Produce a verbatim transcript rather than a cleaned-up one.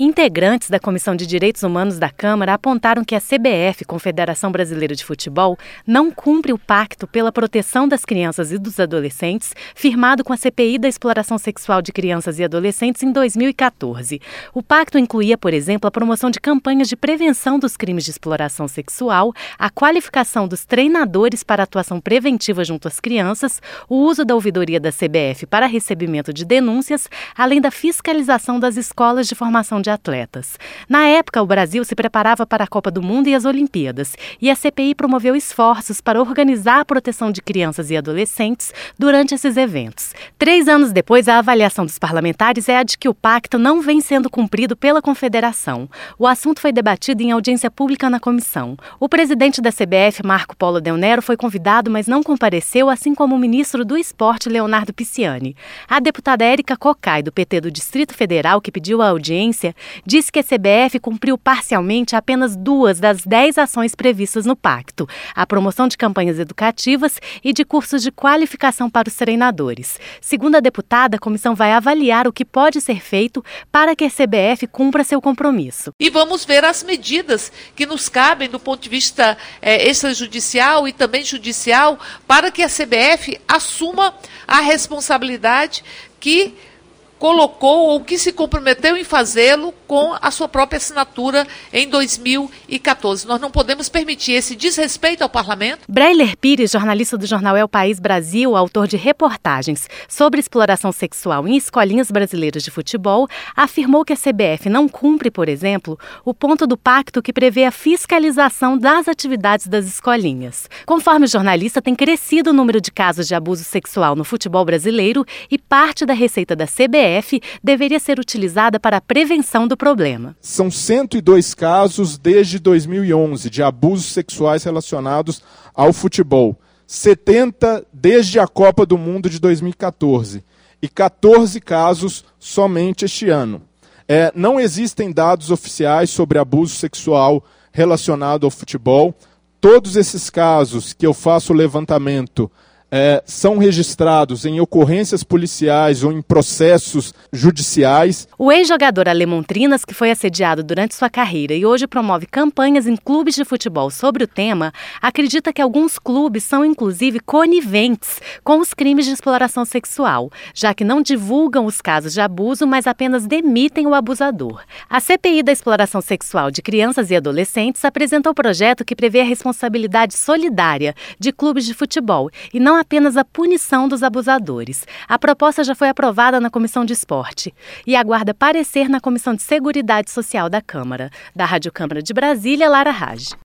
Integrantes da Comissão de Direitos Humanos da Câmara apontaram que a C B F, Confederação Brasileira de Futebol, não cumpre o pacto pela proteção das crianças e dos adolescentes, firmado com a C P I da exploração sexual de crianças e adolescentes em dois mil e quatorze. O pacto incluía, por exemplo, a promoção de campanhas de prevenção dos crimes de exploração sexual, a qualificação dos treinadores para atuação preventiva junto às crianças, o uso da ouvidoria da C B F para recebimento de denúncias, além da fiscalização das escolas de formação de atletas. Na época, o Brasil se preparava para a Copa do Mundo e as Olimpíadas, e a C P I promoveu esforços para organizar a proteção de crianças e adolescentes durante esses eventos. Três anos depois, a avaliação dos parlamentares é a de que o pacto não vem sendo cumprido pela Confederação. O assunto foi debatido em audiência pública na comissão. O presidente da C B F, Marco Polo Del Nero, foi convidado, mas não compareceu, assim como o ministro do Esporte, Leonardo Pisciani. A deputada Érica Cocai, do P T do Distrito Federal, que pediu a audiência, disse que a C B F cumpriu parcialmente apenas duas das dez ações previstas no pacto: a promoção de campanhas educativas e de cursos de qualificação para os treinadores. Segundo a deputada, a comissão vai avaliar o que pode ser feito para que a C B F cumpra seu compromisso. E vamos ver as medidas que nos cabem do ponto de vista é, extrajudicial e também judicial para que a C B F assuma a responsabilidade que colocou ou que se comprometeu em fazê-lo com a sua própria assinatura em dois mil e quatorze. Nós não podemos permitir esse desrespeito ao parlamento. Breiler Pires, jornalista do jornal É o País Brasil, autor de reportagens sobre exploração sexual em escolinhas brasileiras de futebol, afirmou que a C B F não cumpre, por exemplo, o ponto do pacto que prevê a fiscalização das atividades das escolinhas. Conforme o jornalista, tem crescido o número de casos de abuso sexual no futebol brasileiro e parte da receita da C B F deveria ser utilizada para a prevenção do problema. São cento e dois casos desde dois mil e onze de abusos sexuais relacionados ao futebol, setenta desde a Copa do Mundo de dois mil e quatorze e quatorze casos somente este ano. É, não existem dados oficiais sobre abuso sexual relacionado ao futebol. Todos esses casos que eu faço o levantamento É, são registrados em ocorrências policiais ou em processos judiciais. O ex-jogador Alemontrinas, que foi assediado durante sua carreira e hoje promove campanhas em clubes de futebol sobre o tema, acredita que alguns clubes são inclusive coniventes com os crimes de exploração sexual, já que não divulgam os casos de abuso, mas apenas demitem o abusador. A C P I da exploração sexual de crianças e adolescentes apresentou o projeto que prevê a responsabilidade solidária de clubes de futebol e não apenas a punição dos abusadores. A proposta já foi aprovada na Comissão de Esporte e aguarda parecer na Comissão de Seguridade Social da Câmara. Da Rádio Câmara de Brasília, Lara Raj.